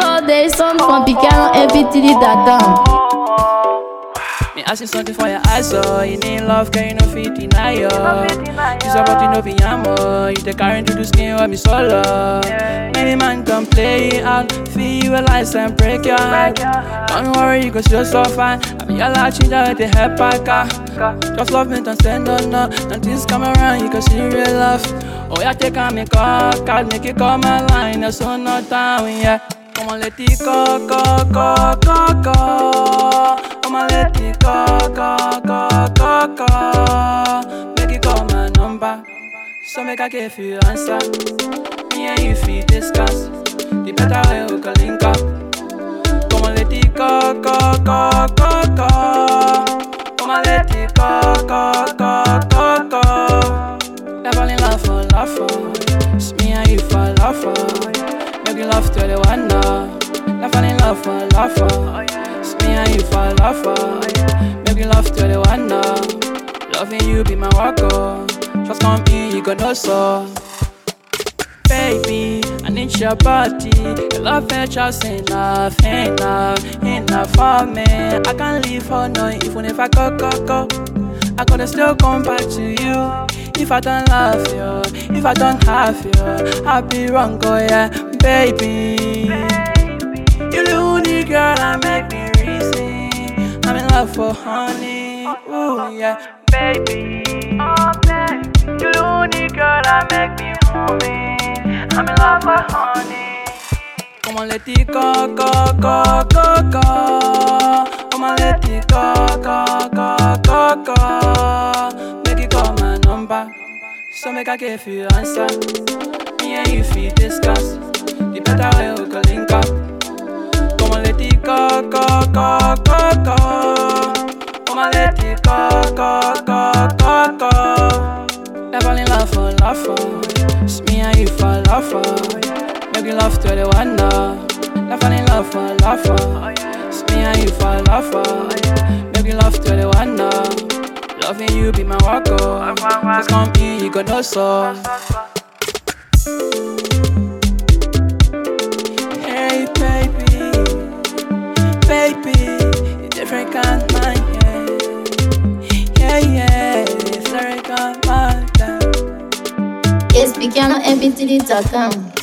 Download the song from PianoMP3.com. Me asking something for your eyes, so you need love, can you no fit deny you? It's about you no be yamo. You take current to the skin with me solo. Many man come play it out, feel you a lies and break your heart. Don't worry, you go still so fine. I be your life changer with the help I got. Just love me, don't stand on no. Nothing's come around, you can see real love. Oh yeah, take on me call, make it come my line. That's so no time, yeah. Come on, let it go. Come on, let it go. Make it call my number, so make I give you answer. Me and you feel discuss, the better way we can link up. Come on, let it go. Come on, let it go. Never in love for it's me and you for love. Make you love to the one now. Never in love for it's me and you for love. Make you love to the one now. Loving you be my work, oh. Just come in, you gon' know so. Baby, I need your body. Your love is just enough for me. I can't leave for no, even if I go. I could still come back to you. If I don't love you, if I don't have you, I'll be wrong, oh yeah, baby. You're the only girl that make me reason. I'm in love for honey, ooh yeah, baby. You're the only girl that make me horny. I'm in love for honey. Come on, let it go. Come on, let it go. Make it call my number, so make I give you answer. Me and you feel discuss, the better way we can link up. Come on, let it go. Come on, let it go. Never in love for it's me and you for love. Make you love to the one now. Never in love for it's me and you for love. Make you love to the one now. Loving you be my work, oh. Just come in, you gon' know so. Hey baby, you're different kind of mind, yeah, it's different kind of mind. It's PianoMP3.com.